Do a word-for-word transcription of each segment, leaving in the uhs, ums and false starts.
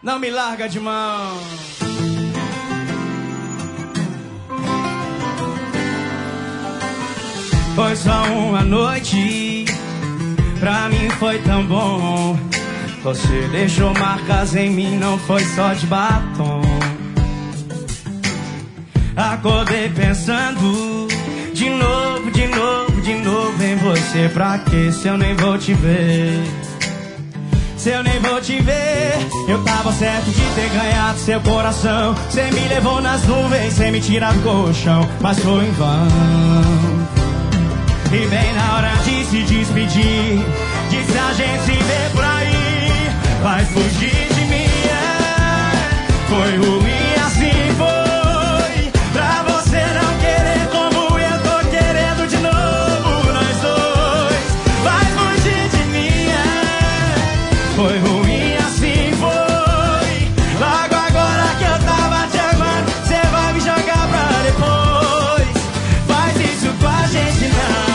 Não me larga de mão. Foi só uma noite, pra mim foi tão bom. Você deixou marcas em mim, não foi só de batom. Acordei pensando de novo, de novo, de novo em você. Pra quê se eu nem vou te ver? Se eu nem vou te ver, eu tava certo de ter ganhado seu coração. Cê me levou nas nuvens, cê me tirou do colchão, mas foi em vão. E bem na hora de se despedir, disse a gente se vê por aí. Vai fugir de mim, é. Foi ruim assim, foi. Pra você não querer como eu tô querendo de novo, nós dois. Vai fugir de mim, é. Foi ruim assim, foi. Logo agora que eu tava te amando, cê vai me jogar pra depois. Faz isso com a gente não.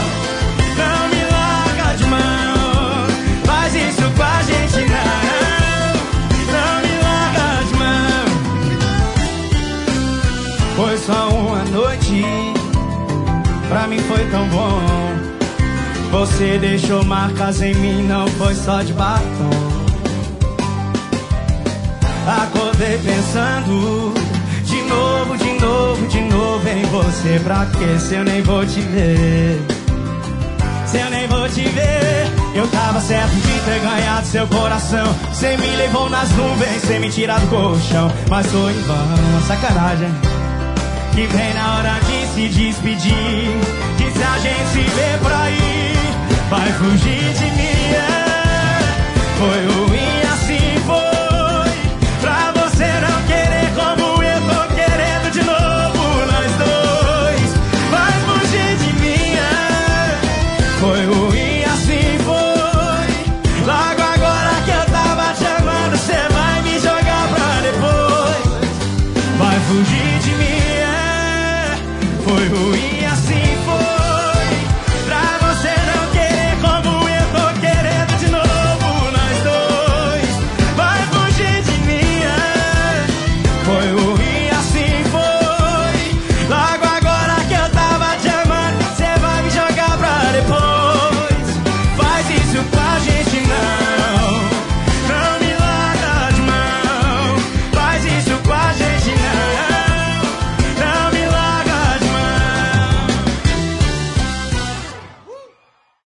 Foi só uma noite, pra mim foi tão bom. Você deixou marcas em mim, não foi só de batom. Acordei pensando de novo, de novo, de novo em você. Pra quê se eu nem vou te ver? Se eu nem vou te ver, eu tava certo de ter ganhado seu coração. Cê me levou nas nuvens, cê me tirou do colchão, mas foi em vão, sacanagem. Que vem na hora de se despedir, disse a gente se vê por aí. Vai fugir de mim, é. Foi ruim